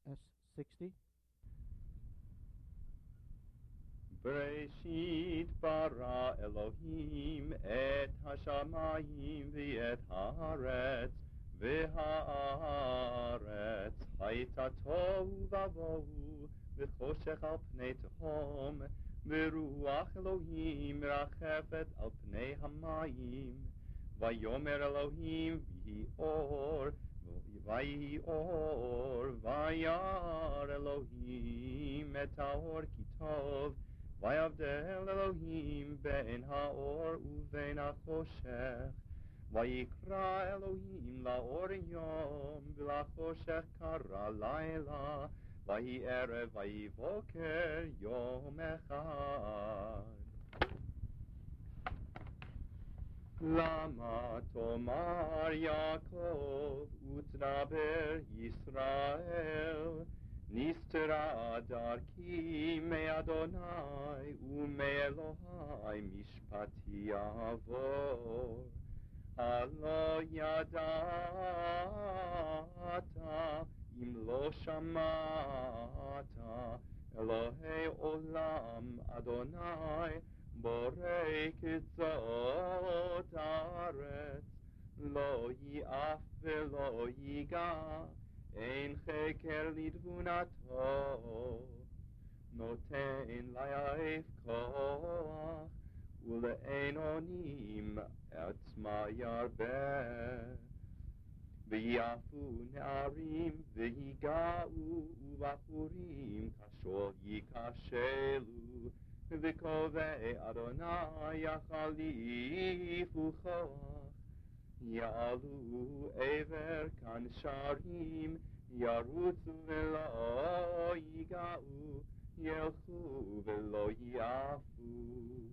S60. Bereshit bara Elohim et hashamayim v'et haaretz v'haaretz hayta tohu vavohu v'choshech al pnei tehom v'ruach Elohim rachefet al pnei hamayim vayomer Elohim v'hi or vayar Elohim et haor ki tov ויבדל אלוהים בין האור ובין החושך ויקרא אלוהים לאור יום ולחושך קרא לילה ויהי ערב ויהי בוקר יום אחד. למה תאמר יעקב ותדבר ישראל נסתרה דרכי מאדוני ומאלוהי משפטי יעבור. הלא ידעת אם לא שמעת אלוהי עולם אדוני בורא קצות הארץ לא יאף ולא ייגע אין חקר לתבונתו, נותן לעייף כוח, ולאין אונים עצמה ירבה. ויעפו נערים ויגעו, ובחורים כשול ייכשלו, וקובעי אדוני יחליפו כוח. יעלו עבר כנשרים, ירוצו ולא ייגעו, ילכו ולא יעפו.